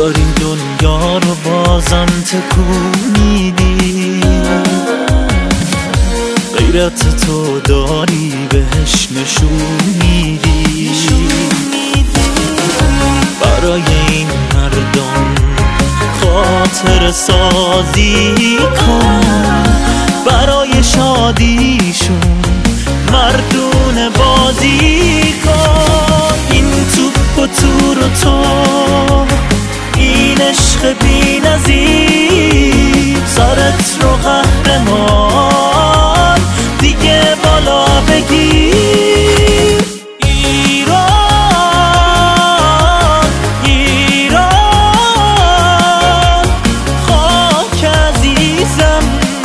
داری دنیا رو بازم تکون میدی، غیرت تو داری بهش نشون میدی. برای این مردم خاطر سازی کن، برای شادیشون مردون بازی کن. این توپ و تور و تو، این عشق بی نظیر، سرت رو قهرمان دیگه بالا بگیر. ایران ایران خاک عزیزم،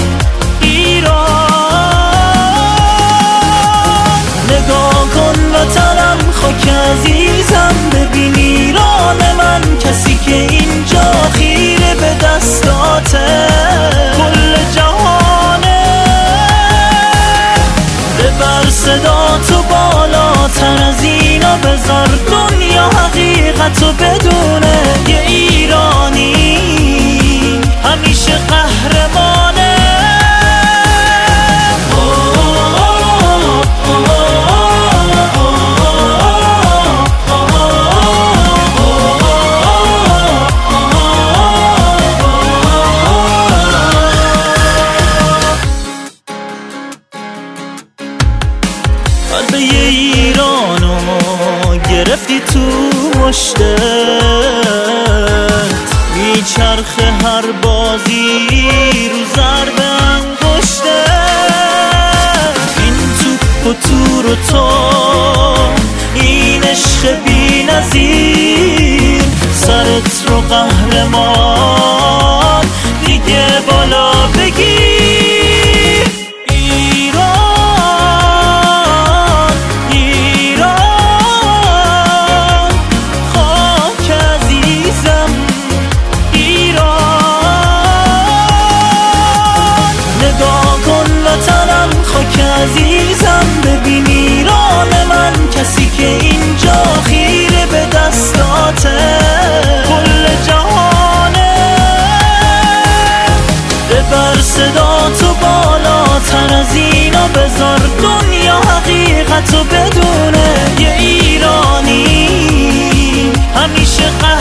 ایران نگاه کن وطنم خاک عزیزم، ببین ایران من، کسی که اینجا خیره به دستاته کل جهانه. ببر صدا تو بالاتر از اینا، بذار دنیا حقیقتو بدونه، یه ایرانی همیشه قهرمانه. قلب یه ایرانو گرفتی تو مشتت، میچرخه هر بازی رو ضرب انگشتت. این توپ و تور و تو، این عشق بی نظیر، سرت رو قهرمان دیگه بالا بگیر. عزیزم ببین ایران من، کسی که اینجا خیره به دستاته کل جهانه. ببر صدا تو بالاتر از اینا، بذار دنیا حقیقتو بدونه، یه ایرانی همیشه